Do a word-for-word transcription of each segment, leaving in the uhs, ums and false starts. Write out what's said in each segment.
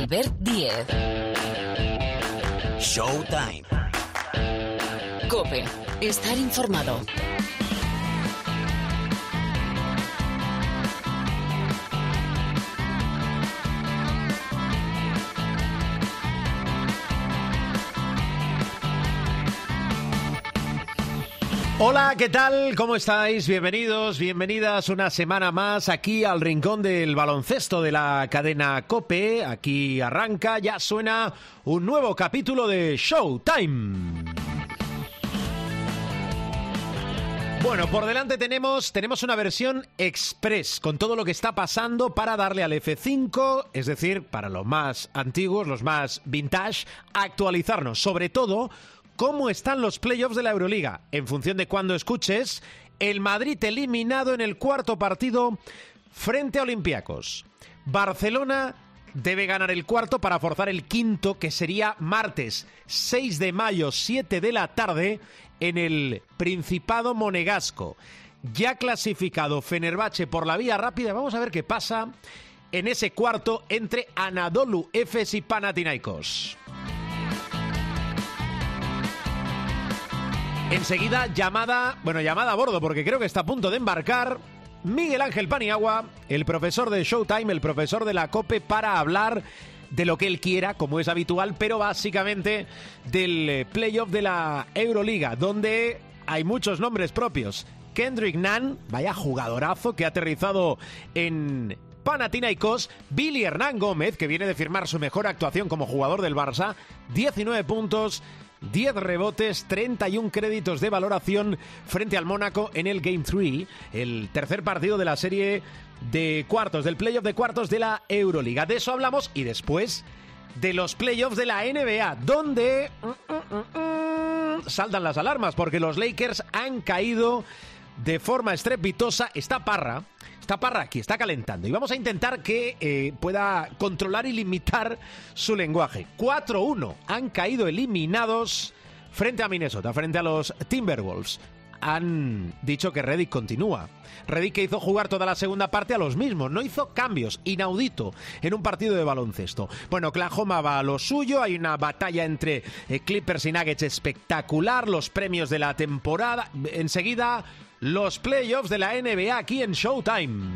Albert Díez. Showtime. COPE. Estar informado. Hola, ¿qué tal? ¿Cómo estáis? Bienvenidos, bienvenidas una semana más aquí al rincón del baloncesto de la cadena COPE. Aquí arranca, ya suena un nuevo capítulo de Showtime. Bueno, por delante tenemos, tenemos una versión express con todo lo que está pasando para darle al F cinco, es decir, para los más antiguos, los más vintage, actualizarnos, sobre todo cómo están los playoffs de la Euroliga. En función de cuándo escuches, el Madrid eliminado en el cuarto partido frente a Olympiacos. Barcelona debe ganar el cuarto para forzar el quinto, que sería martes seis de mayo, siete de la tarde, en el Principado Monegasco. Ya clasificado Fenerbahce por la vía rápida. Vamos a ver qué pasa en ese cuarto entre Anadolu Efes y Panathinaikos. Enseguida, llamada, bueno, llamada a bordo, porque creo que está a punto de embarcar Miguel Ángel Paniagua, el profesor de Showtime, el profesor de la COPE, para hablar de lo que él quiera, como es habitual, pero básicamente del playoff de la Euroliga, donde hay muchos nombres propios. Kendrick Nunn, vaya jugadorazo que ha aterrizado en Panathinaikos. Billy Hernán Gómez, que viene de firmar su mejor actuación como jugador del Barça, diecinueve puntos, diez rebotes, treinta y uno créditos de valoración frente al Mónaco en el Game tres, el tercer partido de la serie de cuartos, del playoff de cuartos de la Euroliga. De eso hablamos y después de los playoffs de la N B A, donde mm, mm, mm, mm, saltan las alarmas porque los Lakers han caído de forma estrepitosa. Está Parra, está Parra aquí, está calentando y vamos a intentar que eh, pueda controlar y limitar su lenguaje. cuatro uno, han caído eliminados frente a Minnesota, frente a los Timberwolves. Han dicho que Redick continúa. Redick, que hizo jugar toda la segunda parte a los mismos, no hizo cambios, inaudito en un partido de baloncesto. Bueno, Oklahoma va a lo suyo, hay una batalla entre eh, Clippers y Nuggets espectacular, los premios de la temporada. Enseguida, los playoffs de la N B A aquí en Showtime.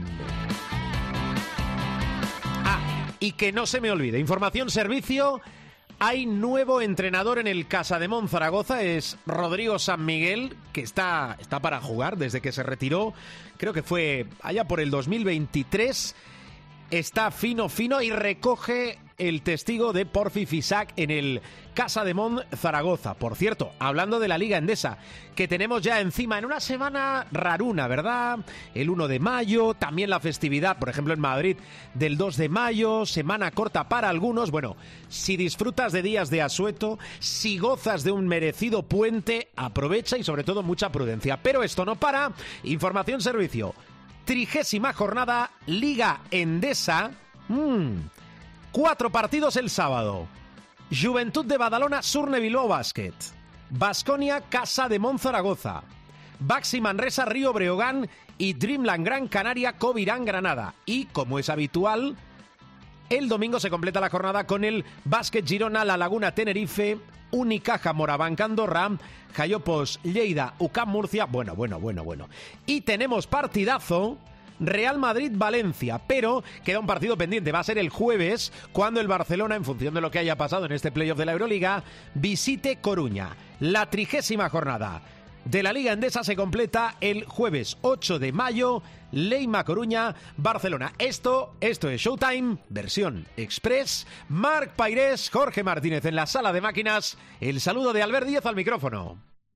Ah, y que no se me olvide, información servicio. Hay nuevo entrenador en el Casademont Zaragoza, es Rodrigo San Miguel, que está, está para jugar desde que se retiró, creo que fue allá por el dos mil veintitrés, está fino, fino y recoge el testigo de Porfi Fisac en el Casademont Zaragoza. Por cierto, hablando de la Liga Endesa, que tenemos ya encima en una semana raruna, ¿verdad? El uno de mayo, también la festividad, por ejemplo en Madrid, del dos de mayo, semana corta para algunos. Bueno, si disfrutas de días de asueto, si gozas de un merecido puente, aprovecha y sobre todo mucha prudencia. Pero esto no para. Información servicio. Trigésima jornada, Liga Endesa. Mmm... Cuatro partidos el sábado. Juventud de Badalona, Surne Bilbao Basket. Baskonia, Casademont Zaragoza. Baxi Manresa, Río Breogán y Dreamland Gran Canaria, Covirán Granada. Y, como es habitual, el domingo se completa la jornada con el Básquet Girona, La Laguna Tenerife, Unicaja Morabanc Andorra, Jayopos Lleida, U C A M Murcia. Bueno, bueno, bueno, bueno. Y tenemos partidazo, Real Madrid-Valencia, pero queda un partido pendiente. Va a ser el jueves, cuando el Barcelona, en función de lo que haya pasado en este playoff de la Euroliga, visite Coruña. La trigésima jornada de la Liga Endesa se completa el jueves ocho de mayo, Leima Coruña, Barcelona. Esto, esto es Showtime, versión express. Marc Pairés, Jorge Martínez en la sala de máquinas. El saludo de Albert Díez al micrófono.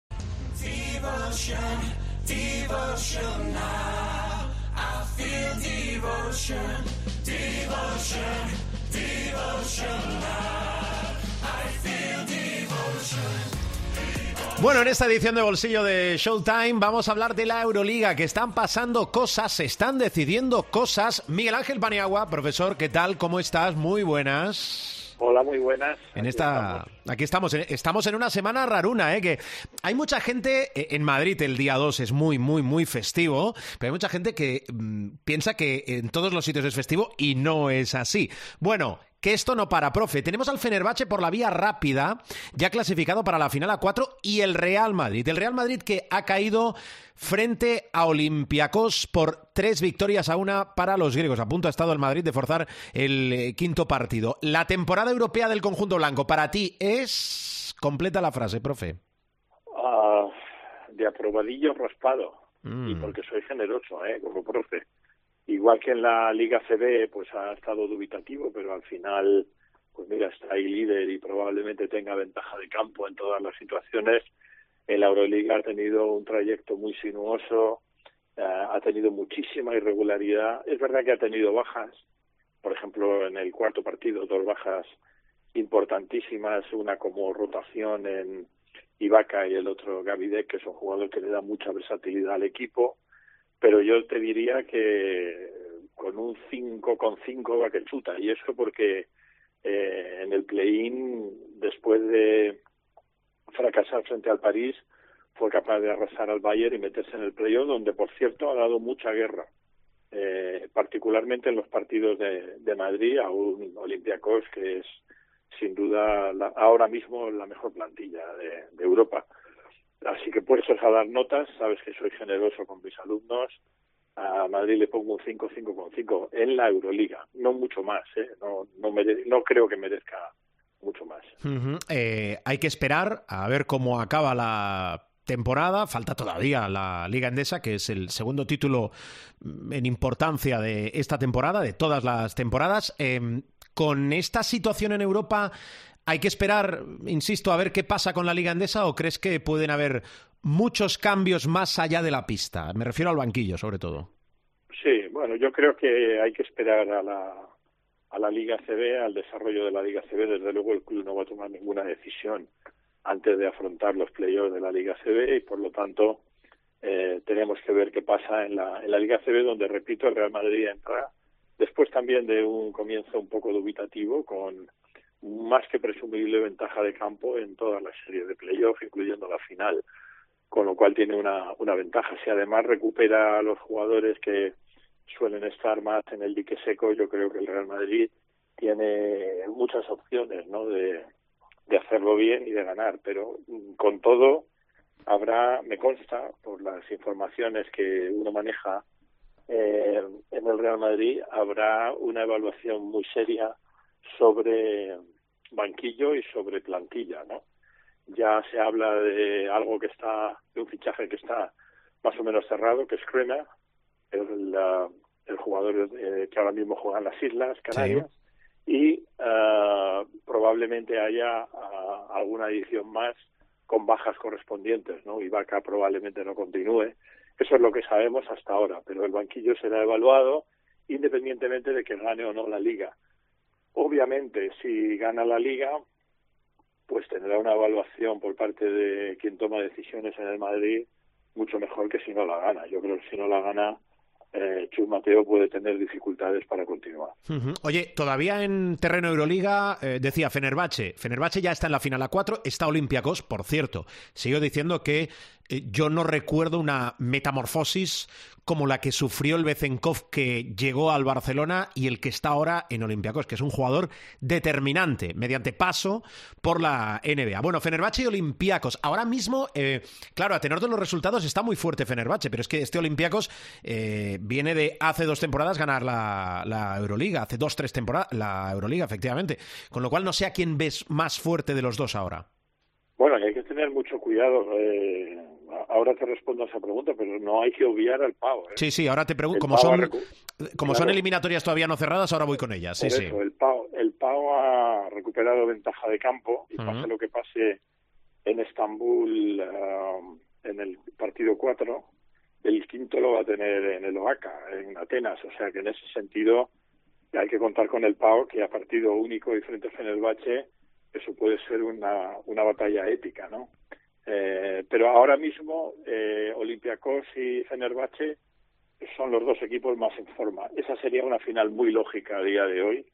Devotion, devotion now. I feel devotion, devotion, devotion now. I feel devotion. Bueno, en esta edición de Bolsillo de Showtime vamos a hablar de la Euroliga, que están pasando cosas, se están decidiendo cosas. Miguel Ángel Paniagua, profesor, ¿qué tal? ¿Cómo estás? Muy buenas. Hola, muy buenas. En aquí esta, estamos. aquí estamos, estamos en una semana raruna, ¿eh? Que hay mucha gente, en Madrid el día dos es muy, muy, muy festivo, pero hay mucha gente que mmm, piensa que en todos los sitios es festivo y no es así. Bueno, que esto no para, profe. Tenemos al Fenerbahce por la vía rápida, ya clasificado para la final a cuatro, y el Real Madrid. El Real Madrid que ha caído frente a Olympiacos por tres victorias a una para los griegos. A punto ha estado el Madrid de forzar el eh, quinto partido. La temporada europea del conjunto blanco, para ti, es... Completa la frase, profe. Uh, de aprobadillo raspado. Mm. Y porque soy generoso, ¿eh? Como profe. Igual que en la Liga C B, pues ha estado dubitativo, pero al final, pues mira, está ahí líder y probablemente tenga ventaja de campo en todas las situaciones. En la Euroliga ha tenido un trayecto muy sinuoso, uh, ha tenido muchísima irregularidad. Es verdad que ha tenido bajas, por ejemplo, en el cuarto partido, dos bajas importantísimas, una como rotación en Ibaka y el otro Gavidec, que es un jugador que le da mucha versatilidad al equipo, pero yo te diría que con un cinco con cinco va que chuta, y eso porque eh, en el play-in, después de fracasar frente al París, fue capaz de arrasar al Bayern y meterse en el play-off, donde por cierto ha dado mucha guerra, eh, particularmente en los partidos de, de Madrid, a un Olympiacos que es sin duda la, ahora mismo la mejor plantilla de, de Europa. Así que puestos a dar notas, sabes que soy generoso con mis alumnos, a Madrid le pongo un cinco, cinco con cinco en la Euroliga, no mucho más, ¿eh? no, no, mere- no creo que merezca mucho más. Uh-huh. Eh, hay que esperar a ver cómo acaba la temporada. Falta todavía la Liga Endesa, que es el segundo título en importancia de esta temporada, de todas las temporadas. Eh, con esta situación en Europa, ¿hay que esperar, insisto, a ver qué pasa con la Liga Endesa, o crees que pueden haber muchos cambios más allá de la pista? Me refiero al banquillo, sobre todo. Sí, bueno, yo creo que hay que esperar a la a la Liga C B, al desarrollo de la Liga C B. Desde luego el club no va a tomar ninguna decisión antes de afrontar los playoffs de la Liga C B, y por lo tanto eh, tenemos que ver qué pasa en la en la Liga C B, donde, repito, el Real Madrid entra después también de un comienzo un poco dubitativo, con más que presumible ventaja de campo en todas las series de playoff, incluyendo la final, con lo cual tiene una, una ventaja. Si además recupera a los jugadores que suelen estar más en el dique seco, yo creo que el Real Madrid tiene muchas opciones, ¿no?, de, de hacerlo bien y de ganar, pero con todo habrá, me consta, por las informaciones que uno maneja eh, en el Real Madrid, habrá una evaluación muy seria sobre banquillo y sobre plantilla, ¿no? Ya se habla de algo que está, de un fichaje que está más o menos cerrado, que es Skriniar, el, uh, el jugador eh, que ahora mismo juega en las Islas Canarias, sí. Y uh, probablemente haya uh, alguna edición más con bajas correspondientes, ¿no? Ibaka probablemente no continúe. Eso es lo que sabemos hasta ahora, pero el banquillo será evaluado independientemente de que gane o no la Liga. Obviamente, si gana la Liga, pues tendrá una evaluación por parte de quien toma decisiones en el Madrid mucho mejor que si no la gana. Yo creo que si no la gana, eh, Chus Mateo puede tener dificultades para continuar. Uh-huh. Oye, todavía en terreno Euroliga, eh, decía Fenerbahce. Fenerbahce ya está en la final a cuatro, está Olympiacos, por cierto. Sigo diciendo que eh, yo no recuerdo una metamorfosis como la que sufrió el Bezenkov, que llegó al Barcelona, y el que está ahora en Olympiacos, que es un jugador determinante mediante paso por la N B A. Bueno, Fenerbahce y Olympiacos. Ahora mismo, eh, claro, a tenor de los resultados está muy fuerte Fenerbahce, pero es que este Olympiacos eh, viene de hace dos temporadas ganar la, la Euroliga, hace dos, tres temporadas, la Euroliga, efectivamente. Con lo cual no sé a quién ves más fuerte de los dos ahora. Bueno, hay que tener mucho cuidado. Eh, ahora te respondo a esa pregunta, pero no hay que obviar al Pau. ¿eh? Sí, sí, ahora te pregunto, como son recu- como claro. son eliminatorias todavía no cerradas, ahora voy con ellas. Sí, Por sí. eso, el Pau, el Pau ha recuperado ventaja de campo, y uh-huh. pase lo que pase en Estambul, uh, en el partido cuatro, el quinto lo va a tener en el Oaca, en Atenas. O sea que en ese sentido hay que contar con el Pau, que a partido único y frente a Fenerbahce, eso puede ser una, una batalla épica, ¿no? Eh, pero ahora mismo eh, Olympiacos y Fenerbahce son los dos equipos más en forma. Esa sería una final muy lógica a día de hoy,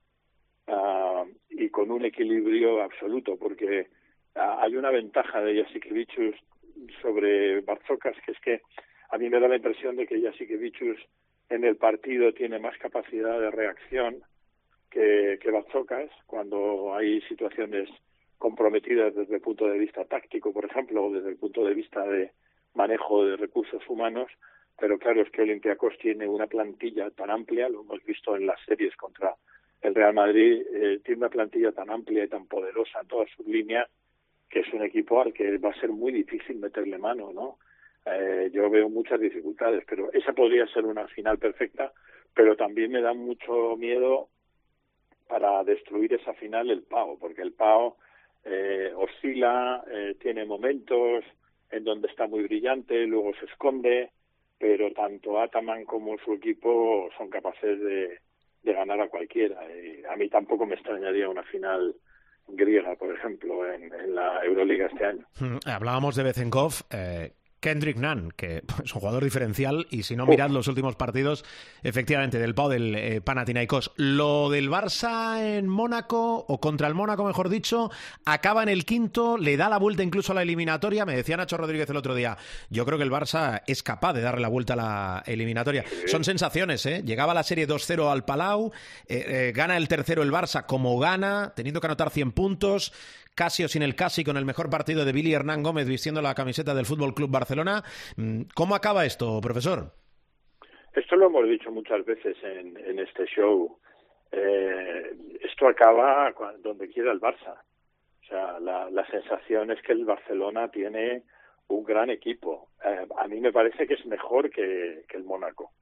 uh, y con un equilibrio absoluto, porque uh, hay una ventaja de Jasikevičius sobre Barzokas, que es que a mí me da la impresión de que Jasikevičius en el partido tiene más capacidad de reacción que, que Bazzocas, cuando hay situaciones comprometidas desde el punto de vista táctico, por ejemplo, o desde el punto de vista de manejo de recursos humanos, pero claro, es que Olympiacos tiene una plantilla tan amplia, lo hemos visto en las series contra el Real Madrid, eh, tiene una plantilla tan amplia y tan poderosa en todas sus líneas, que es un equipo al que va a ser muy difícil meterle mano, ¿no? Eh, yo veo muchas dificultades, pero esa podría ser una final perfecta, pero también me da mucho miedo para destruir esa final el P A O, porque el P A O eh, oscila, eh, tiene momentos en donde está muy brillante, luego se esconde, pero tanto Ataman como su equipo son capaces de, de ganar a cualquiera. Y a mí tampoco me extrañaría una final griega, por ejemplo, en, en la Euroliga este año. Hablábamos de Bezenkov, eh, Kendrick Nunn, que es un jugador diferencial, y si no mirad los últimos partidos, efectivamente, del P A O del eh, Panathinaikos. Lo del Barça en Mónaco, o contra el Mónaco, mejor dicho, acaba en el quinto, le da la vuelta incluso a la eliminatoria. Me decía Nacho Rodríguez el otro día, yo creo que el Barça es capaz de darle la vuelta a la eliminatoria. Sí. Son sensaciones, ¿eh? Llegaba la serie dos cero al Palau, eh, eh, gana el tercero el Barça como gana, teniendo que anotar cien puntos, casi o sin el casi, con el mejor partido de Billy Hernán Gómez vistiendo la camiseta del Fútbol Club Barcelona. ¿Cómo acaba esto, profesor? Esto lo hemos dicho muchas veces en, en este show. Eh, esto acaba donde quiera el Barça. O sea, la, la sensación es que el Barcelona tiene un gran equipo. Eh, a mí me parece que es mejor que, que el Mónaco.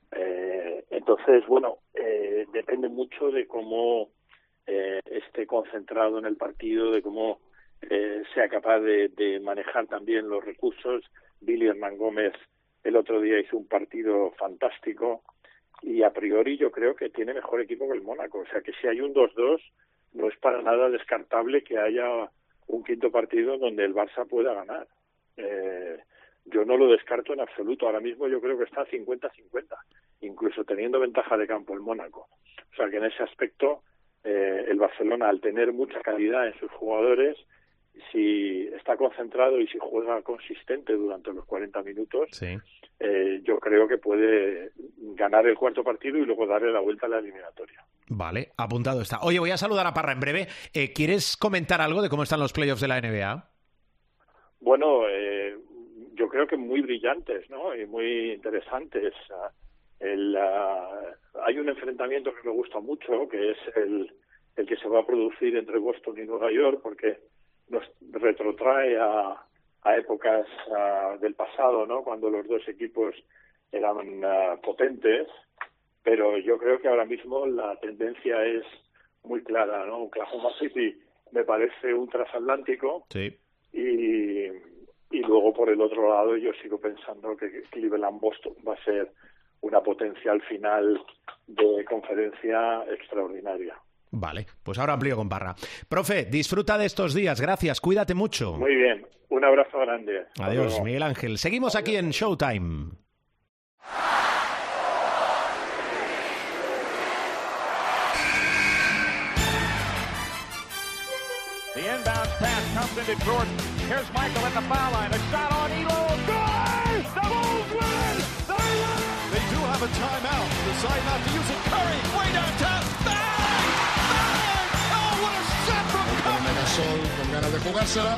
Eh, entonces, bueno, eh, depende mucho de cómo Eh, esté concentrado en el partido, de cómo eh, sea capaz de, de manejar también los recursos. Billy Hernán Gómez el otro día hizo un partido fantástico y a priori yo creo que tiene mejor equipo que el Mónaco. O sea que si hay un dos dos, no es para nada descartable que haya un quinto partido donde el Barça pueda ganar. Eh, yo no lo descarto en absoluto. Ahora mismo yo creo que está cincuenta cincuenta, incluso teniendo ventaja de campo el Mónaco. O sea que en ese aspecto Eh, el Barcelona, al tener mucha calidad en sus jugadores, si está concentrado y si juega consistente durante los cuarenta minutos, sí. eh, yo creo que puede ganar el cuarto partido y luego darle la vuelta a la eliminatoria. Vale, apuntado está. Oye, voy a saludar a Parra en breve. Eh, ¿Quieres comentar algo de cómo están los playoffs de la N B A? Bueno, eh, yo creo que muy brillantes, ¿no? Y muy interesantes. El, uh, hay un enfrentamiento que me gusta mucho, que es el, el que se va a producir entre Boston y Nueva York, porque nos retrotrae a, a épocas uh, del pasado, ¿no? Cuando los dos equipos eran uh, potentes, pero yo creo que ahora mismo la tendencia es muy clara, ¿no? Oklahoma City me parece un transatlántico, sí. y, y luego por el otro lado yo sigo pensando que Cleveland-Boston va a ser una potencial final de conferencia extraordinaria. Vale, pues ahora amplío con Parra. Profe, disfruta de estos días, gracias, cuídate mucho. Muy bien, un abrazo grande. Adiós, Miguel Ángel. Seguimos Adiós. Aquí en Showtime. The inbound pass comes into Jordan. Here's Michael at the foul line. A shot on Elo. Good! The Bulls win! They win! They do have a timeout. Decide not to use it. Curry, way downtown. Bang! Bang! Oh, what a shot from Curry! Sol con ganas de jugársela.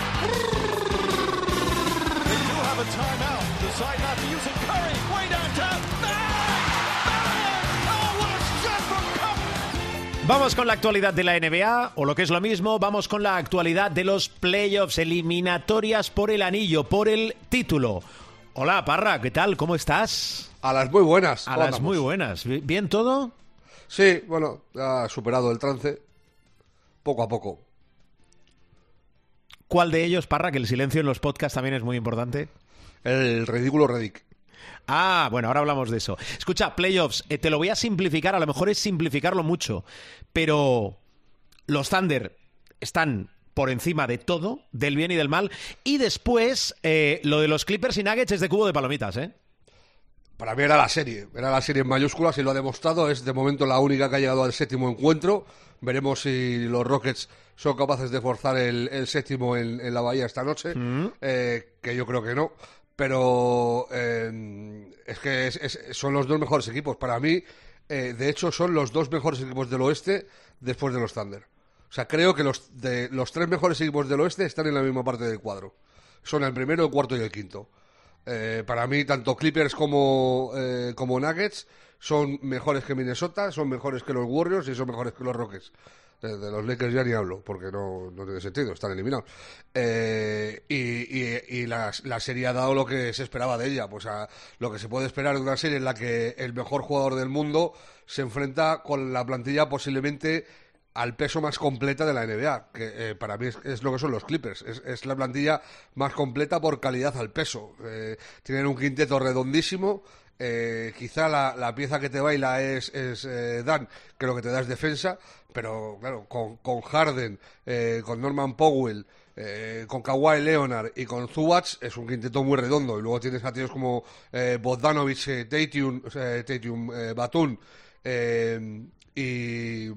They do have a timeout. Decide not to use it. Curry, way downtown. Bang! Vamos con la actualidad de la N B A, o lo que es lo mismo, vamos con la actualidad de los playoffs, eliminatorias por el anillo, por el título. Hola, Parra, ¿qué tal? ¿Cómo estás? A las muy buenas. A las andamos? Muy buenas. ¿Bien todo? Sí, bueno, ha superado el trance, poco a poco. ¿Cuál de ellos, Parra, que el silencio en los podcasts también es muy importante? El ridículo Redick. Ah, bueno, ahora hablamos de eso. Escucha, playoffs, eh, te lo voy a simplificar, a lo mejor es simplificarlo mucho, pero los Thunder están por encima de todo, del bien y del mal, y después eh, lo de los Clippers y Nuggets es de cubo de palomitas, ¿eh? Para mí era la serie, era la serie en mayúsculas y lo ha demostrado, es de momento la única que ha llegado al séptimo encuentro. Veremos si los Rockets son capaces de forzar el, el séptimo en, en la Bahía esta noche, mm. eh, que yo creo que no. Pero eh, es que es, es, son los dos mejores equipos. Para mí, eh, de hecho, son los dos mejores equipos del oeste después de los Thunder. O sea, creo que los, de, los tres mejores equipos del oeste están en la misma parte del cuadro. Son el primero, el cuarto y el quinto. Eh, para mí, tanto Clippers como, eh, como Nuggets son mejores que Minnesota, son mejores que los Warriors y son mejores que los Rockets. Eh, de los Lakers ya ni hablo, porque no, no tiene sentido, están eliminados. Eh, y y, y la, la serie ha dado lo que se esperaba de ella, pues a lo que se puede esperar de una serie en la que el mejor jugador del mundo se enfrenta con la plantilla posiblemente al peso más completa de la N B A, que eh, para mí es, es lo que son los Clippers, es, es la plantilla más completa por calidad al peso. Eh, tienen un quinteto redondísimo, eh, quizá la, la pieza que te baila es, es eh, Dan, que lo que te da es defensa, pero claro, con, con Harden, eh, con Norman Powell, eh, con Kawhi Leonard y con Zubac es un quinteto muy redondo, y luego tienes a tíos como eh, Bogdanovic, eh, Tatum, eh, Tatum eh, Batum, eh, Y,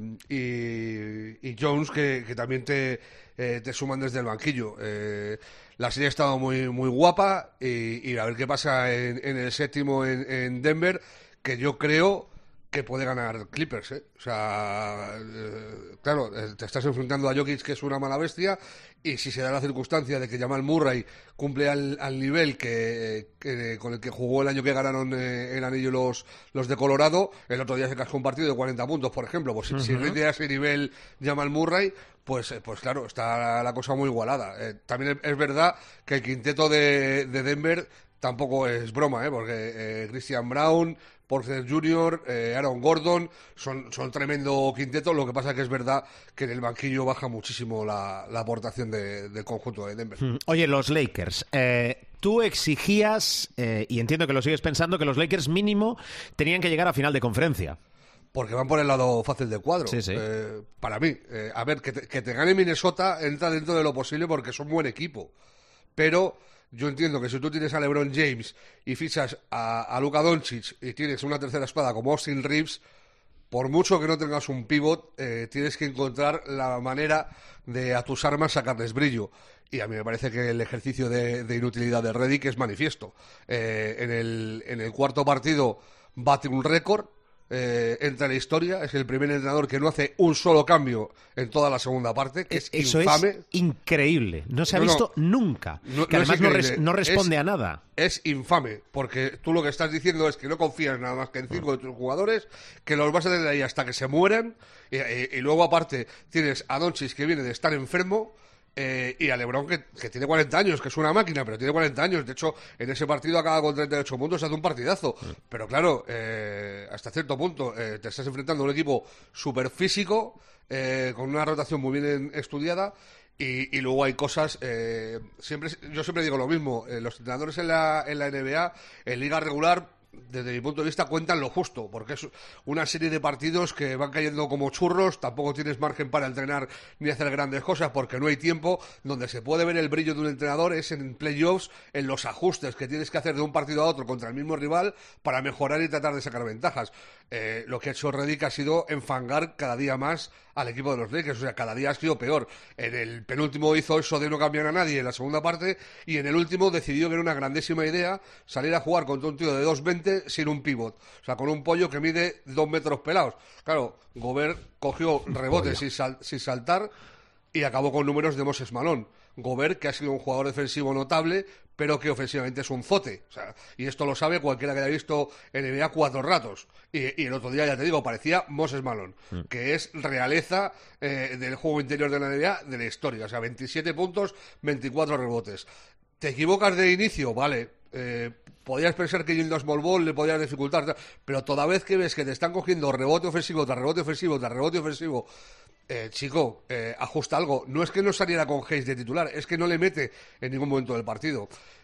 y, y Jones que, que también te, eh, te suman desde el banquillo. Eh, la serie ha estado muy muy guapa y, y a ver qué pasa en, en el séptimo en, en Denver, que yo creo que puede ganar Clippers, ¿eh? O sea, eh, claro, te estás enfrentando a Jokic, que es una mala bestia, y si se da la circunstancia de que Jamal Murray cumple al, al nivel que, que con el que jugó el año que ganaron eh, el anillo los, los de Colorado, el otro día se cascó un partido de cuarenta puntos, por ejemplo, pues uh-huh. si rinde a ese nivel Jamal Murray, pues, eh, pues claro, está la cosa muy igualada. Eh, también es verdad que el quinteto de, de Denver tampoco es broma, ¿eh? Porque eh, Christian Brown, Porter junior, eh, Aaron Gordon, son, son tremendo quinteto. Lo que pasa es que es verdad que en el banquillo baja muchísimo la, la aportación de, del conjunto de Denver. Oye, los Lakers, eh, tú exigías, eh, y entiendo que lo sigues pensando, que los Lakers mínimo tenían que llegar a final de conferencia. Porque van por el lado fácil del cuadro. Sí, sí. Eh, para mí, eh, a ver, que te, que te gane Minnesota entra dentro de lo posible porque son buen equipo. Pero yo entiendo que si tú tienes a LeBron James y fichas a, a Luka Doncic y tienes una tercera espada como Austin Reeves, por mucho que no tengas un pivot, eh, tienes que encontrar la manera de a tus armas sacarles brillo. Y a mí me parece que el ejercicio de, de inutilidad de Redick es manifiesto. Eh, en, el, en el cuarto partido bate un récord. Eh, entra en la historia, es el primer entrenador que no hace un solo cambio en toda la segunda parte, que es Eso infame. Es increíble, no se ha no, visto no, nunca, no, que no además no, res, increíble. no responde es, a nada. Es infame, porque tú lo que estás diciendo es que no confías nada más que en cinco de tus jugadores, que los vas a tener ahí hasta que se mueran, y, y, y luego aparte tienes a Doncic, que viene de estar enfermo, Eh, y a LeBron, que, que tiene cuarenta años, que es una máquina, pero tiene cuarenta años. De hecho, en ese partido acaba con treinta y ocho puntos, hace un partidazo. Pero claro, eh, hasta cierto punto eh, te estás enfrentando a un equipo súper físico, eh, con una rotación muy bien estudiada. Y, y luego hay cosas, eh, siempre yo siempre digo lo mismo, eh, los entrenadores en la, en la N B A, en liga regular, desde mi punto de vista, cuentan lo justo, porque es una serie de partidos que van cayendo como churros, tampoco tienes margen para entrenar ni hacer grandes cosas porque no hay tiempo. Donde se puede ver el brillo de un entrenador es en playoffs, en los ajustes que tienes que hacer de un partido a otro contra el mismo rival para mejorar y tratar de sacar ventajas. Eh, lo que ha hecho Redick ha sido enfangar cada día más al equipo de los Lakers, o sea, cada día ha sido peor. En el penúltimo hizo eso de no cambiar a nadie en la segunda parte, y en el último decidió que era una grandísima idea salir a jugar contra un tío de dos veinte sin un pivot, o sea, con un pollo que mide dos metros pelados. Claro, Gobert cogió rebotes sin, sal, sin saltar y acabó con números de Moses Malone. Gobert, que ha sido un jugador defensivo notable, pero que ofensivamente es un zote. O sea, y esto lo sabe cualquiera que haya visto N B A cuatro ratos. Y, y el otro día, ya te digo, parecía Moses Malone, mm. que es realeza eh, del juego interior de la N B A de la historia. O sea, veintisiete puntos, veinticuatro rebotes. ¿Te equivocas de inicio? Vale. Eh, podrías pensar que yendo a small ball le podrías dificultar, pero toda vez que ves que te están cogiendo rebote ofensivo tras rebote ofensivo tras rebote ofensivo, eh, chico, eh, ajusta algo. No es que no saliera con Hayes de titular, es que no le mete en ningún momento del partido.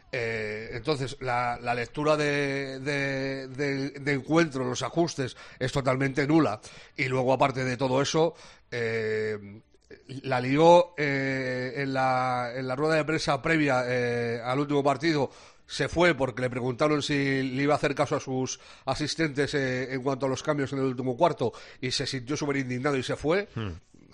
Eh, entonces la, la lectura de, de, de, de encuentro, los ajustes, es totalmente nula. Y luego, aparte de todo eso, eh, la lió eh, en, la, en la rueda de prensa previa eh, al último partido. Se fue porque le preguntaron si le iba a hacer caso a sus asistentes eh, en cuanto a los cambios en el último cuarto, y se sintió súper indignado y se fue. Hmm.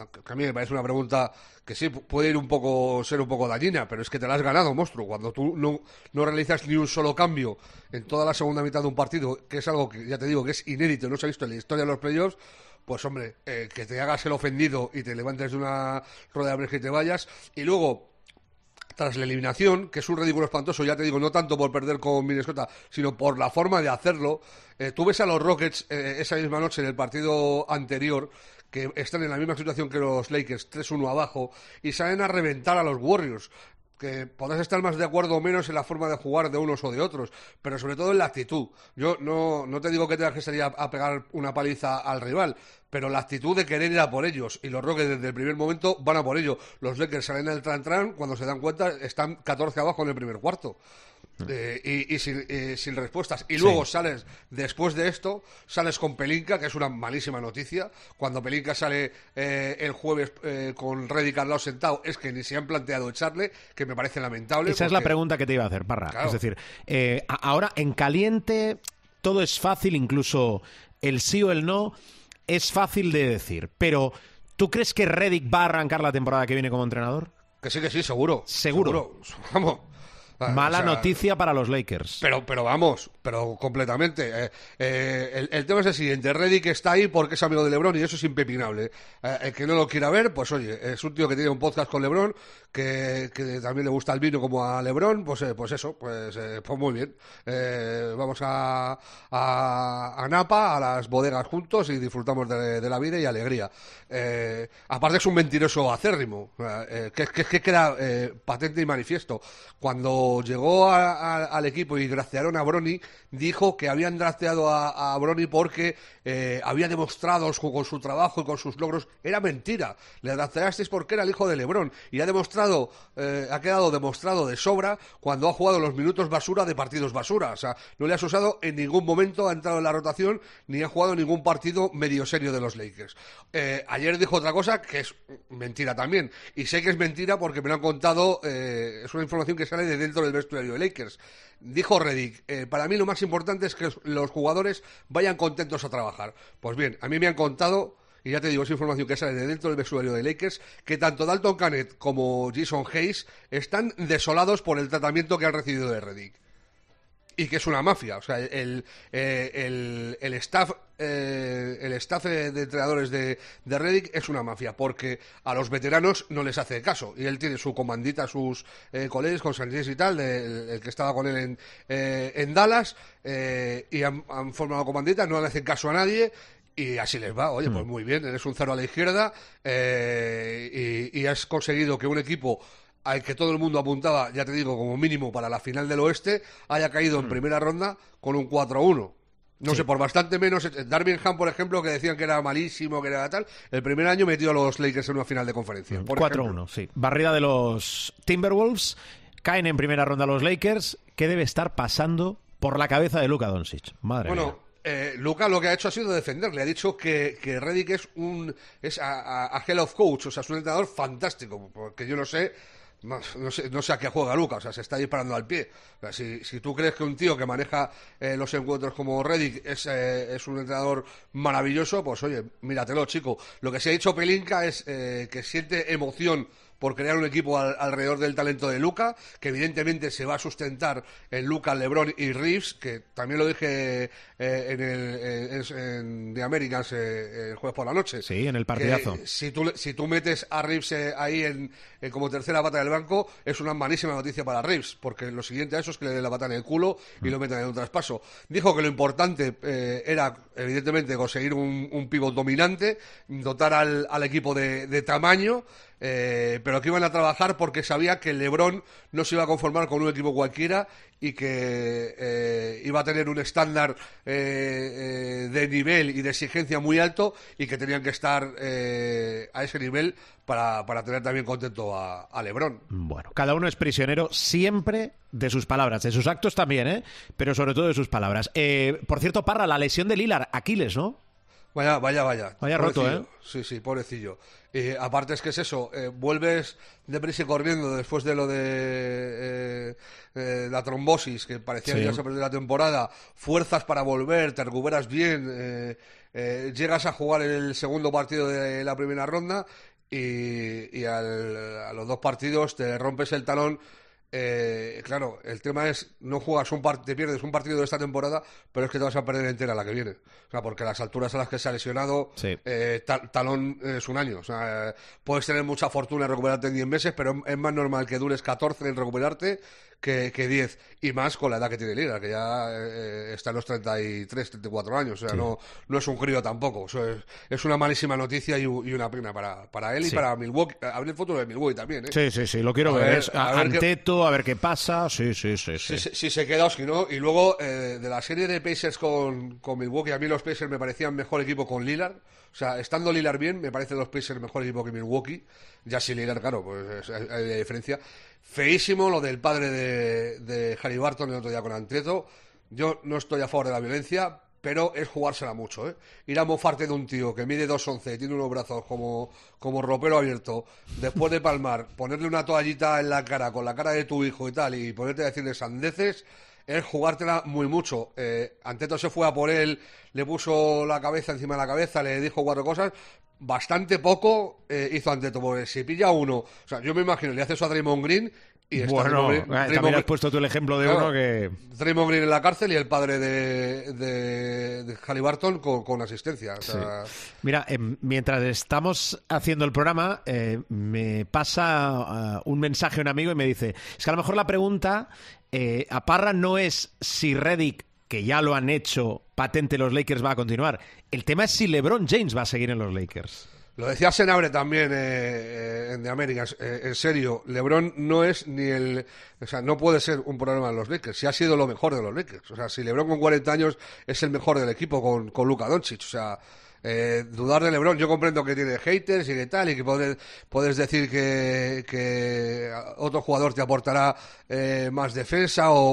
que a mí me parece una pregunta que sí puede ir un poco, ser un poco dañina, pero es que te la has ganado, monstruo. Cuando tú no, no realizas ni un solo cambio en toda la segunda mitad de un partido, que es algo que ya te digo que es inédito, no se ha visto en la historia de los playoffs, pues hombre, eh, que te hagas el ofendido y te levantes de una rueda de prensa y te vayas, y luego, tras la eliminación, que es un ridículo espantoso, ya te digo, no tanto por perder con Minnesota, sino por la forma de hacerlo, eh, tú ves a los Rockets eh, esa misma noche en el partido anterior, que están en la misma situación que los Lakers, tres uno abajo, y salen a reventar a los Warriors, que podrás estar más de acuerdo o menos en la forma de jugar de unos o de otros, pero sobre todo en la actitud. Yo no, no te digo que tengas que salir a, a pegar una paliza al rival, pero la actitud de querer ir a por ellos, y los Rockets desde el primer momento van a por ello. Los Lakers salen al tran-tran, cuando se dan cuenta están catorce abajo en el primer cuarto. Eh, y, y, sin, y sin respuestas. Y luego sí. sales, después de esto, sales con Pelinka, que es una malísima noticia. Cuando Pelinka sale eh, el jueves eh, con Redick al lado sentado, es que ni se han planteado echarle, que me parece lamentable. Esa porque... es la pregunta que te iba a hacer, Parra. Claro. Es decir, eh, ahora en caliente todo es fácil, incluso el sí o el no es fácil de decir. Pero, ¿tú crees que Redick va a arrancar la temporada que viene como entrenador? Que sí, que sí, seguro. Seguro. Seguro. Vamos. Mala o sea, noticia para los Lakers. Pero, pero vamos, pero completamente. Eh, eh, el, el tema es el siguiente. Redick está ahí porque es amigo de LeBron y eso es impepinable. Eh, el que no lo quiera ver, pues oye, es un tío que tiene un podcast con LeBron, que, que también le gusta el vino como a LeBron, pues, eh, pues eso, pues, eh, pues muy bien. Eh, vamos a, a, a Napa, a las bodegas juntos y disfrutamos de, de la vida y alegría. Eh, aparte es un mentiroso acérrimo, eh, que, que, que queda eh, patente y manifiesto. Cuando llegó a, a, al equipo y draftearon a Bronny, dijo que habían drafteado a, a Bronny porque eh, había demostrado con su trabajo y con sus logros. Era mentira. Le drafteasteis porque era el hijo de LeBron y ha demostrado, eh, ha quedado demostrado de sobra cuando ha jugado los minutos basura de partidos basura. O sea, no le has usado en ningún momento, ha entrado en la rotación ni ha jugado ningún partido medio serio de los Lakers. Eh, ayer dijo otra cosa que es mentira también, y sé que es mentira porque me lo han contado, eh, es una información que sale de dentro del vestuario de Lakers. Dijo Redick, eh, para mí lo más importante es que los jugadores vayan contentos a trabajar. Pues bien, a mí me han contado, y ya te digo, es información que sale de dentro del vestuario de Lakers, que tanto Dalton Canet como Jason Hayes están desolados por el tratamiento que han recibido de Redick. Y que es una mafia, o sea, el, eh, el, el staff eh, el staff de entrenadores de, de Redick es una mafia, porque a los veteranos no les hace caso, y él tiene su comandita, sus eh, colegas con Sánchez y tal, de, el, el que estaba con él en, eh, en Dallas, eh, y han, han formado comandita, no le hacen caso a nadie, y así les va. Oye, pues muy bien, eres un cero a la izquierda, eh, y, y has conseguido que un equipo al que todo el mundo apuntaba, ya te digo, como mínimo para la final del oeste, haya caído en primera ronda con un cuatro a uno. No sí. sé, por bastante menos. Darvin Ham, por ejemplo, que decían que era malísimo, que era tal, el primer año metió a los Lakers en una final de conferencia. cuatro a uno, sí. Barrida de los Timberwolves, caen en primera ronda los Lakers. ¿Qué debe estar pasando por la cabeza de Luka Doncic? Madre bueno, mía. Eh, Luka lo que ha hecho ha sido defenderle. Ha dicho que, que Redick es un es a, a, a hell of coach, o sea, es un entrenador fantástico, porque yo no sé No, no, sé, no sé a qué juega Luka, o sea, se está disparando al pie. O sea, si, si tú crees que un tío que maneja eh, los encuentros como Redick es, eh, es un entrenador maravilloso, pues oye, míratelo, chico. Lo que se ha dicho Pelinka es eh, que siente emoción por crear un equipo al, alrededor del talento de Luka, que evidentemente se va a sustentar en Luka, LeBron y Reeves, que también lo dije eh, en el en, en The Americans eh, el jueves por la noche. Sí, en el partidazo. Si tú, si tú metes a Reeves eh, ahí en, en como tercera pata del banco, es una malísima noticia para Reeves, porque lo siguiente a eso es que le den la pata en el culo y mm. lo metan en un traspaso. Dijo que lo importante eh, era, evidentemente, conseguir un, un pívot dominante, dotar al, al equipo de, de tamaño, Eh, pero que iban a trabajar porque sabía que LeBron no se iba a conformar con un equipo cualquiera y que eh, iba a tener un estándar eh, eh, de nivel y de exigencia muy alto y que tenían que estar eh, a ese nivel para, para tener también contento a, a LeBron. Bueno, cada uno es prisionero siempre de sus palabras, de sus actos también, ¿eh? Pero sobre todo de sus palabras. Eh, por cierto, Parra, la lesión de Lillard, Aquiles, ¿no? Vaya, vaya, vaya. Vaya roto, ¿eh? Sí, sí, pobrecillo. Eh, aparte es que es eso, eh, vuelves deprisa y corriendo después de lo de eh, eh, la trombosis, que parecía sí. que ya se perdió la temporada, fuerzas para volver, te recuperas bien, eh, eh, llegas a jugar el segundo partido de la primera ronda y, y al, a los dos partidos te rompes el talón. Eh, claro, el tema es, no juegas un partido, te pierdes un partido de esta temporada, pero es que te vas a perder entera la que viene. O sea, porque a las alturas a las que se ha lesionado, sí. eh, tal, talón es un año. O sea, eh, puedes tener mucha fortuna en recuperarte en diez meses, pero es más normal que dures catorce en recuperarte que, que diez. Y más con la edad que tiene Lillard, que ya eh, está en los treinta y tres, treinta y cuatro años. O sea, sí. no, no es un crío tampoco. O sea, es, es una malísima noticia y, y una pena para, para él y sí. para Milwaukee. A ver el futuro de Milwaukee también, ¿eh? Sí, sí, sí, lo quiero a ver. ver. Es, a, a ver Anteto, qué... a ver qué pasa. Sí, sí, sí. sí. Si, si, si se queda o si no. Y luego, eh, de la serie de Pacers con, con Milwaukee, a mí los Pacers me parecían mejor equipo con Lillard. O sea, estando Lillard bien, me parece los Pacers mejor equipo que Milwaukee. Ya si Lillard, claro, pues hay, hay diferencia. Feísimo lo del padre de, de Haliburton el otro día con Antieto. Yo no estoy a favor de la violencia, pero es jugársela mucho, ¿eh? Ir a mofarte de un tío que mide dos once y tiene unos brazos como, como ropero abierto, después de palmar, ponerle una toallita en la cara con la cara de tu hijo y tal, y ponerte a decirle sandeces, es jugártela muy mucho. Eh, Antieto se fue a por él, le puso la cabeza encima de la cabeza, le dijo cuatro cosas. Bastante poco eh, hizo Antieto, porque si pilla uno, o sea, yo me imagino, le hace eso a Draymond Green y está bueno, Green, también Draymond, has puesto tú el ejemplo de claro, uno que... Draymond Green en la cárcel y el padre de, de, de Haliburton con, con asistencia. O sea... sí. Mira, eh, mientras estamos haciendo el programa, eh, me pasa uh, un mensaje a un amigo y me dice, es que a lo mejor la pregunta eh, a Parra no es si Redick, que ya lo han hecho patente los Lakers, va a continuar. El tema es si LeBron James va a seguir en los Lakers. Lo decía Senabre también eh, eh, en The Americans, eh, en serio, LeBron no es ni el... O sea, no puede ser un problema de los Lakers, si ha sido lo mejor de los Lakers. O sea, si LeBron con cuarenta años es el mejor del equipo con, con Luka Doncic, o sea... Eh, dudar de LeBron, yo comprendo que tiene haters y que tal, y que puedes, puedes decir que, que otro jugador te aportará eh, más defensa o,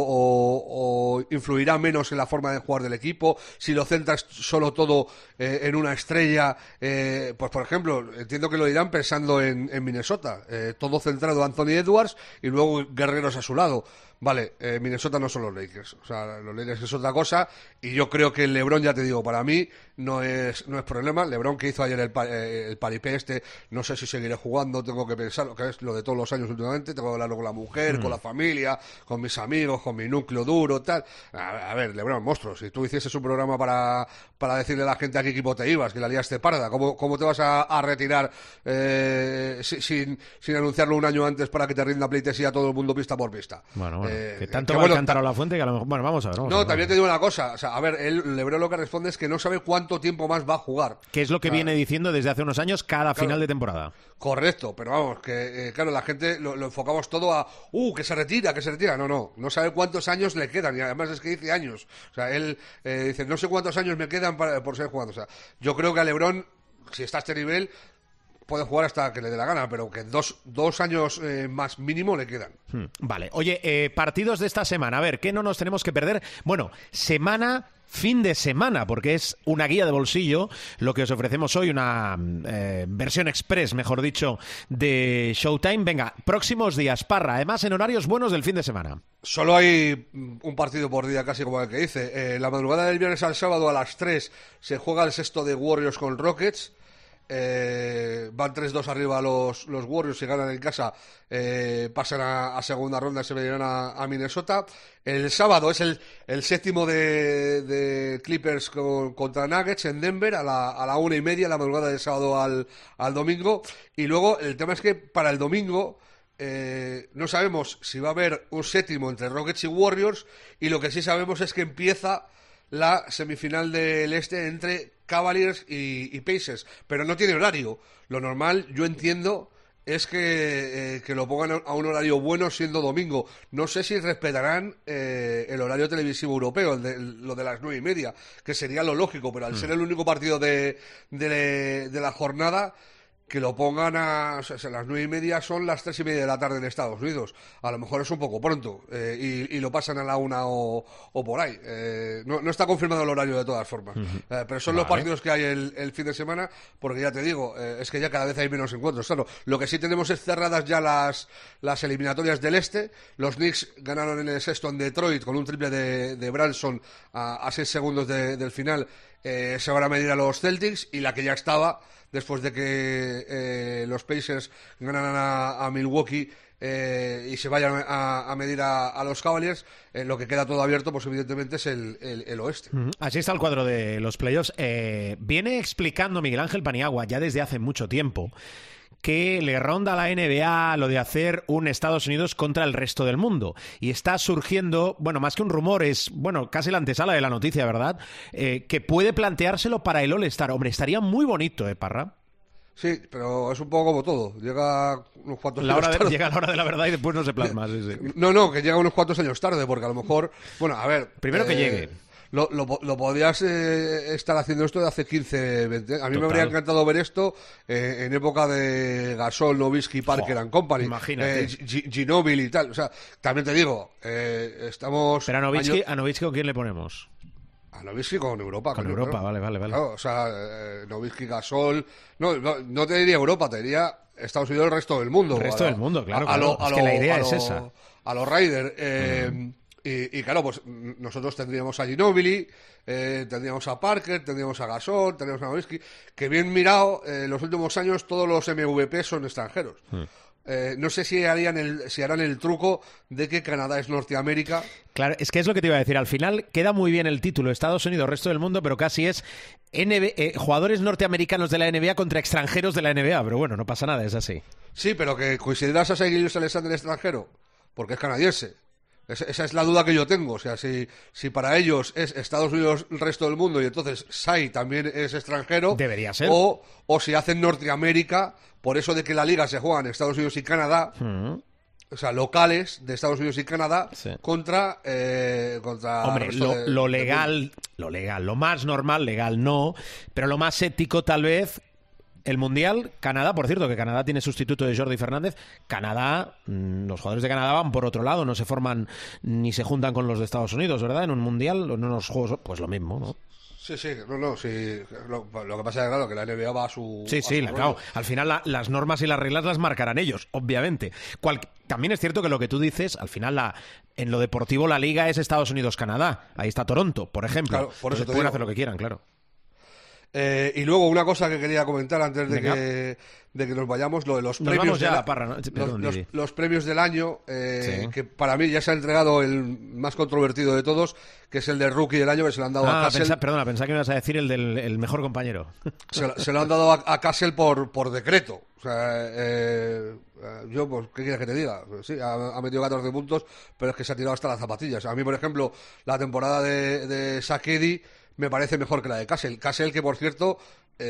o, o influirá menos en la forma de jugar del equipo, si lo centras solo todo eh, en una estrella, eh, pues por ejemplo, entiendo que lo dirán pensando en, en Minnesota, eh, todo centrado Anthony Edwards y luego guerreros a su lado. Vale, eh, Minnesota no son los Lakers, o sea, los Lakers es otra cosa, y yo creo que el LeBron, ya te digo, para mí no es no es problema. LeBron, que hizo ayer el, eh, el paripé este, no sé si seguiré jugando, tengo que pensar, lo que es lo de todos los años últimamente, tengo que hablarlo con la mujer, mm. con la familia, con mis amigos, con mi núcleo duro, tal. A, a ver, LeBron, monstruo, si tú hicieses un programa para, para decirle a la gente a qué equipo te ibas, que la liaste parda, ¿cómo, cómo te vas a, a retirar eh, sin, sin anunciarlo un año antes para que te rinda pleitesía a todo el mundo pista por pista? Bueno, bueno. Eh, que tanto que va bueno, a cantar a la fuente que a lo mejor... Bueno, vamos a ver. Vamos no, a ver, también vamos. te digo una cosa. O sea, a ver, el LeBron lo que responde es que no sabe cuánto tiempo más va a jugar. Que es lo que o sea, viene diciendo desde hace unos años cada claro, final de temporada. Correcto, pero vamos, que eh, claro, la gente lo, lo enfocamos todo a uh, que se retira, que se retira. No, no, no sabe cuántos años le quedan. Y además es que dice años. O sea, él eh, dice, no sé cuántos años me quedan para, por seguir jugando. O sea, yo creo que a LeBron, si está a este nivel... puede jugar hasta que le dé la gana, pero que dos, dos años eh, más mínimo le quedan. Hmm, vale. Oye, eh, partidos de esta semana. A ver, ¿qué no nos tenemos que perder? Bueno, semana... fin de semana, porque es una guía de bolsillo lo que os ofrecemos hoy, una eh, versión express, mejor dicho, de Showtime. Venga, próximos días, Parra, además en horarios buenos del fin de semana. Solo hay un partido por día, casi como el que dice. Eh, la madrugada del viernes al sábado a las tres se juega el sexto de Warriors con Rockets. Eh, van tres dos arriba los, los Warriors, si ganan en casa eh, pasan a, a segunda ronda y se verán a, a Minnesota. El sábado es el, el séptimo de, de Clippers con, contra Nuggets en Denver a la, a la una y media, la madrugada del sábado al, al domingo. Y luego el tema es que para el domingo eh, no sabemos si va a haber un séptimo entre Rockets y Warriors, y lo que sí sabemos es que empieza la semifinal del este entre Cavaliers y, y Pacers, pero no tiene horario. Lo normal, yo entiendo, es que, eh, que lo pongan a un horario bueno siendo domingo. No sé si respetarán eh, el horario televisivo europeo, el de, el, lo de las nueve y media, que sería lo lógico, pero al mm. ser el único partido de, de, de la jornada, que lo pongan a... O sea, las nueve y media son las tres y media de la tarde en Estados Unidos. A lo mejor es un poco pronto eh, y, y lo pasan a la una o, o por ahí. Eh, no, no está confirmado el horario de todas formas. Uh-huh. Eh, pero son vale. los partidos que hay el, el fin de semana, porque ya te digo, eh, es que ya cada vez hay menos encuentros. Claro, lo que sí tenemos es cerradas ya las, las eliminatorias del este. Los Knicks ganaron en el sexto en Detroit con un triple de, de Branson a, a seis segundos de, del final. Eh, se van a medir a los Celtics, y la que ya estaba después de que eh, los Pacers ganaran a, a Milwaukee eh, y se vayan a, a medir a, a los Cavaliers, eh, lo que queda todo abierto, pues evidentemente es el, el, el oeste. Uh-huh. Así está el cuadro de los playoffs. Eh, viene explicando Miguel Ángel Paniagua ya desde hace mucho tiempo que le ronda a la N B A lo de hacer un Estados Unidos contra el resto del mundo. Y está surgiendo, bueno, más que un rumor, es, bueno, casi la antesala de la noticia, ¿verdad? Eh, que puede planteárselo para el All-Star. Hombre, estaría muy bonito, ¿eh, Parra? Sí, pero es un poco como todo. Llega unos cuantos la años hora de, tarde. Llega la hora de la verdad y después no se plasma. Sí, sí. No, no, que llega unos cuantos años tarde, porque a lo mejor... Bueno, a ver... Primero que eh, llegue. Lo, lo, lo podrías eh, estar haciendo esto de hace quince, veinte. A mí Total. me habría encantado ver esto eh, en época de Gasol, Nowitzki, Parker Jo, and Company. imagínate. Eh, G- Ginobili y tal. O sea, también te digo, eh, estamos... Pero a Nowitzki, año- a Nowitzki, ¿con quién le ponemos? A Nowitzki con Europa. Con coño, Europa, claro. vale, vale, vale. Claro, o sea, eh, Nowitzki, Gasol... No, no, no te diría Europa, te diría Estados Unidos, el resto del mundo. El resto A lo- del mundo, claro, A, a claro. lo- a Es que lo- la idea a es lo- esa. A los Raiders. Eh, mm. y, y claro, pues nosotros tendríamos a Ginobili, eh, tendríamos a Parker, tendríamos a Gasol, tendríamos a Nowitzki, que bien mirado, eh, en los últimos años todos los M V P son extranjeros. Mm. Eh, no sé si harían el, si harán el truco de que Canadá es Norteamérica. Claro, es que es lo que te iba a decir. Al final queda muy bien el título Estados Unidos, resto del mundo, pero casi es N B A, eh, jugadores norteamericanos de la N B A contra extranjeros de la N B A. Pero bueno, no pasa nada, es así. Sí, pero que consideras a Shai Gilgeous-Alexander extranjero, porque es canadiense. Es, esa es la duda que yo tengo. O sea, si, si para ellos es Estados Unidos el resto del mundo y entonces Shai también es extranjero. Debería ser. O, o si hacen Norteamérica, por eso de que la liga se juega en Estados Unidos y Canadá. Mm. O sea, locales de Estados Unidos y Canadá, sí, contra, eh, contra... Hombre, lo, de, lo legal, lo legal, lo más normal, legal no, pero lo más ético tal vez, el Mundial, Canadá, por cierto, que Canadá tiene sustituto de Jordi Fernández, Canadá, los jugadores de Canadá van por otro lado, no se forman ni se juntan con los de Estados Unidos, ¿verdad? En un Mundial, en unos juegos, pues lo mismo, ¿no? Sí, sí, no, no, sí. Lo, lo que pasa es claro, que la N B A va a su... Sí, a sí, su la, claro. Al final la, las normas y las reglas las marcarán ellos, obviamente. Cual, también es cierto que lo que tú dices, al final la, en lo deportivo la liga es Estados Unidos-Canadá. Ahí está Toronto, por ejemplo. Claro, por eso te pueden digo. hacer lo que quieran, claro. Eh, y luego una cosa que quería comentar antes de que, de que nos vayamos, lo de los nos premios ya de la parra, ¿no? Perdón, los, los, los premios del año, eh, sí, que para mí ya se ha entregado el más controvertido de todos, que es el de Rookie del año, que se lo han dado ah, a Cassell. Pensa, perdona, pensaba que me ibas a decir el del el mejor compañero. Se, se lo han dado a, a Cassell por, por decreto. O sea, eh, yo, pues, ¿qué quieres que te diga? Sí, ha, ha metido catorce puntos, pero es que se ha tirado hasta las zapatillas. A mí, por ejemplo, la temporada de, de Sakedi me parece mejor que la de Cassell. Cassell, que por cierto,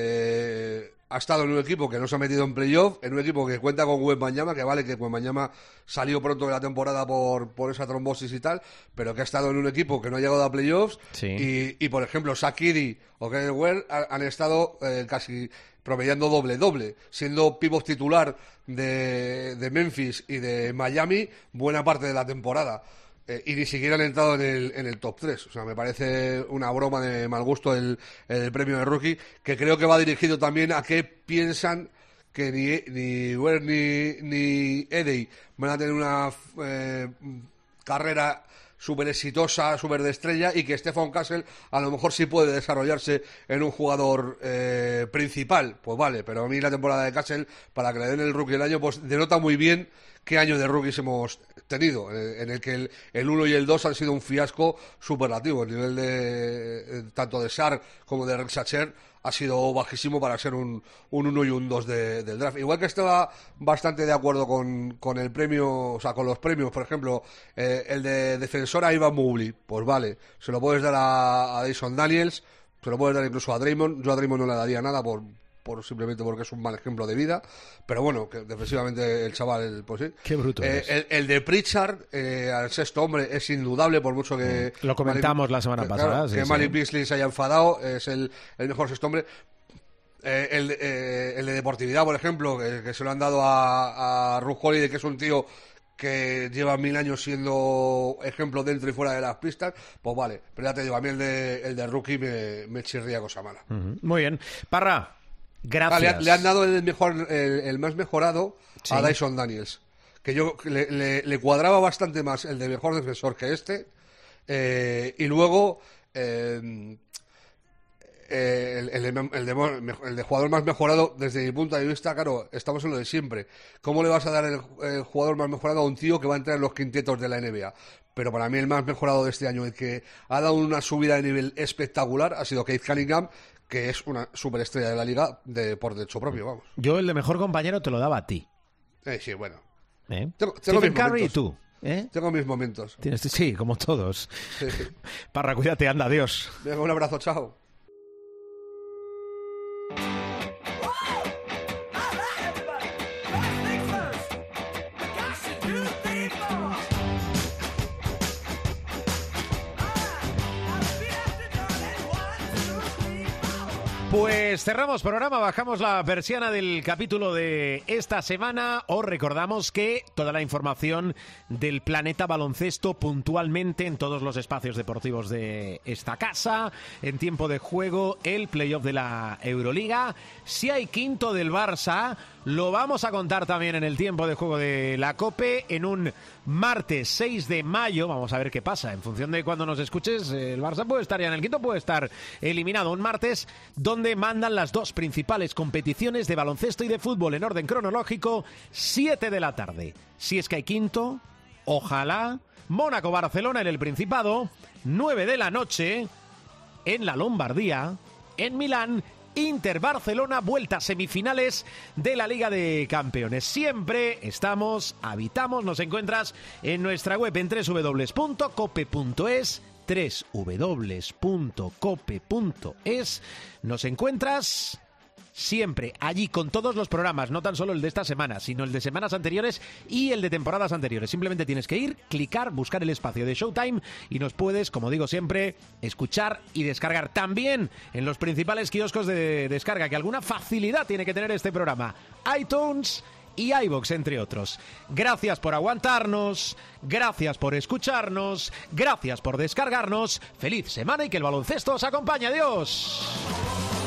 eh, ha estado en un equipo que no se ha metido en playoff, en un equipo que cuenta con Wembanyama, que vale que Wembanyama salió pronto de la temporada por, por esa trombosis y tal, pero que ha estado en un equipo que no ha llegado a playoffs. Sí. Y, y, por ejemplo, Sakedi o Kenneth Ware han, han estado eh, casi promediando doble-doble, siendo pívot titular de, de Memphis y de Miami buena parte de la temporada. Eh, y ni siquiera han entrado en el, en el top tres. O sea, me parece una broma de mal gusto el, el premio de Rookie, que creo que va dirigido también a que piensan que ni, ni Ware ni, ni Edey van a tener una eh, carrera súper exitosa, súper de estrella, y que Stephen Cassell a lo mejor sí puede desarrollarse en un jugador eh, principal. Pues vale, pero a mí la temporada de Cassell, para que le den el Rookie del año, pues denota muy bien qué año de rookies hemos tenido, en el que el, el uno y el dos han sido un fiasco superlativo. El nivel de tanto de Sark como de Rex Sacher ha sido bajísimo para ser un, un uno y un dos de, del draft. Igual que estaba bastante de acuerdo con, con el premio, o sea, con los premios, por ejemplo, eh, el de defensor a Ivan Mobley, pues vale, se lo puedes dar a, a Dyson Daniels, se lo puedes dar incluso a Draymond. Yo a Draymond no le daría nada por... por simplemente porque es un mal ejemplo de vida, pero bueno, que defensivamente el chaval, pues sí. Qué bruto eh, es. el, el de Pritchard, eh, al sexto hombre, es indudable, por mucho que... Lo comentamos Malik, la semana claro, pasada. que Sí, Malik sí. Beasley se haya enfadado, es el, el mejor sexto hombre. Eh, el, eh, el de deportividad, por ejemplo, que, que se lo han dado a, a Ruth Holiday, que es un tío que lleva mil años siendo ejemplo dentro y fuera de las pistas, pues vale. Pero ya te digo, a mí el de, el de Rookie me, me chirría cosa mala. Uh-huh. Muy bien. Parra, gracias. Ah, le, ha, le han dado el mejor, el, el más mejorado, sí, a Dyson Daniels, que yo le, le, le cuadraba bastante más el de mejor defensor que este, eh, y luego eh, eh, el, el, de, el, de, el de jugador más mejorado, desde mi punto de vista, claro, estamos en lo de siempre. ¿Cómo le vas a dar el, el jugador más mejorado a un tío que va a entrar en los quintetos de la N B A? Pero para mí el más mejorado de este año, el que ha dado una subida de nivel espectacular, ha sido Cade Cunningham, que es una superestrella de la liga de, por derecho propio, vamos. Yo el de mejor compañero te lo daba a ti. Eh, sí, bueno. ¿Eh? Tengo, tengo Stephen mis Curry y momentos. tú. ¿Eh? Tengo mis momentos. ¿Tienes? Sí, como todos. Sí. Parra, cuídate, anda, adiós. Venga, un abrazo, chao. Pues cerramos programa, bajamos la persiana del capítulo de esta semana. Os recordamos que toda la información del Planeta Baloncesto puntualmente en todos los espacios deportivos de esta casa, en tiempo de juego, el playoff de la Euroliga. Si hay quinto del Barça, lo vamos a contar también en el tiempo de juego de la COPE en un martes seis de mayo. Vamos a ver qué pasa. En función de cuando nos escuches, el Barça puede estar ya en el quinto, puede estar eliminado. Un martes donde mandan las dos principales competiciones de baloncesto y de fútbol en orden cronológico, siete de la tarde. Si es que hay quinto, ojalá. Mónaco-Barcelona en el Principado, nueve de la noche en la Lombardía, en Milán. Inter-Barcelona, vuelta semifinales de la Liga de Campeones. Siempre estamos, habitamos, nos encuentras en nuestra web en doble u doble u doble u punto cope punto es, doble u doble u doble u punto cope punto es. Nos encuentras siempre allí con todos los programas, no tan solo el de esta semana, sino el de semanas anteriores y el de temporadas anteriores. Simplemente tienes que ir, clicar, buscar el espacio de Showtime y nos puedes, como digo siempre, escuchar y descargar también en los principales kioscos de descarga, que alguna facilidad tiene que tener este programa. iTunes y iVoox, entre otros. Gracias por aguantarnos, gracias por escucharnos, gracias por descargarnos. Feliz semana y que el baloncesto os acompañe. Adiós.